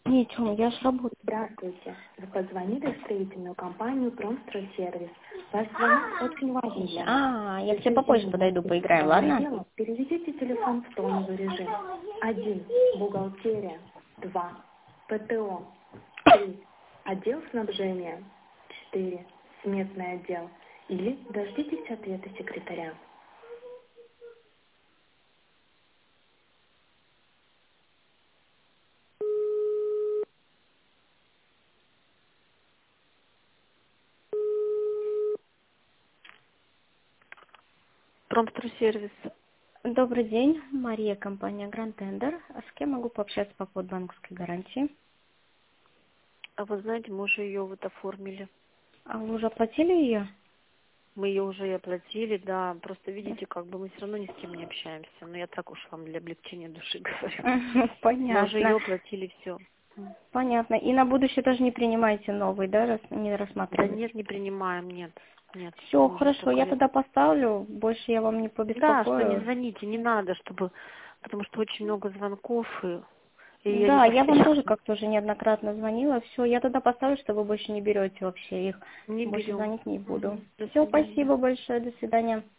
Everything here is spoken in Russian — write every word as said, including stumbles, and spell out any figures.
Ничего, я ж работаю. Здравствуйте. Вы позвонили в строительную компанию «Промстройсервис». Ваш звонок очень важен для нас. А, я к тебе попозже подойду, поиграем, ладно? Дело, переведите телефон в тоновый режим. Один. Бухгалтерия. Два. ПТО. Три. Отдел снабжения. Четыре. Сметный отдел. Или дождитесь ответа секретаря. Промстройсервис. Добрый день, Мария, компания Grand Tender. А с кем могу пообщаться по поводу банковской гарантии? А вы знаете, мы уже ее вот оформили. А вы уже оплатили ее? Мы ее уже и оплатили, да. Просто видите, как бы мы все равно ни с кем не общаемся. Но я так уж вам для облегчения души говорю. Мы уже ее Понятно. оплатили, все. Понятно. И на будущее тоже не принимаете новый, да, рас- не Да рассматриваете? нет, не принимаем, нет. Нет. Все, Мы уже хорошо, столько я лет. тогда поставлю, больше я вам не Да, что не побеспокою. звоните, не надо, чтобы... Потому что очень много звонков, и, и я не Да, я вам тоже постоянно. как-то уже неоднократно звонила. Все, я тогда поставлю, что вы больше не берете вообще их. Не Больше берем. звонить не буду. Мгм. До Все, свидания. спасибо большое, до свидания.